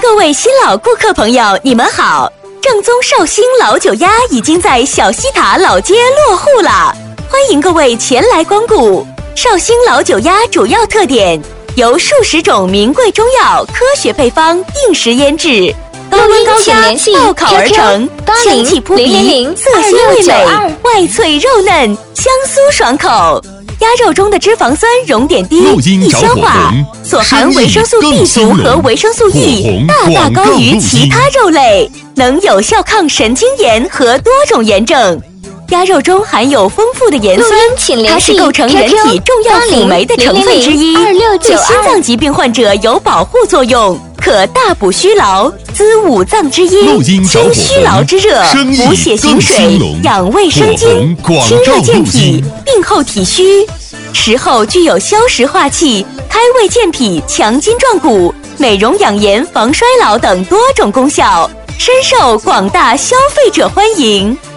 各位新老顾客朋友，你们好！正宗绍兴老酒鸭已经在小西塔老街落户了，欢迎各位前来光顾。绍兴老酒鸭主要特点由数十种名贵中药科学配方定时腌制，高温高压爆烤而成，香气扑鼻，色鲜味美，外脆肉嫩，香酥爽口。鸭肉中的脂肪酸熔点低，易消化，所含维生素 B 族和维生素 E 大高于其他肉类，能有效抗神经炎和多种炎症。鸭肉中含有丰富的盐酸，它是构成人体重要辅酶的成分之一，对心脏疾病患者有保护作用，可大补虚劳，滋五脏之阴，清虚劳之热，补血行水，养胃生津，清热健体，病后体虚。食后具有消食化气、开胃健脾、强筋壮骨、美容养颜、防衰老等多种功效，深受广大消费者欢迎。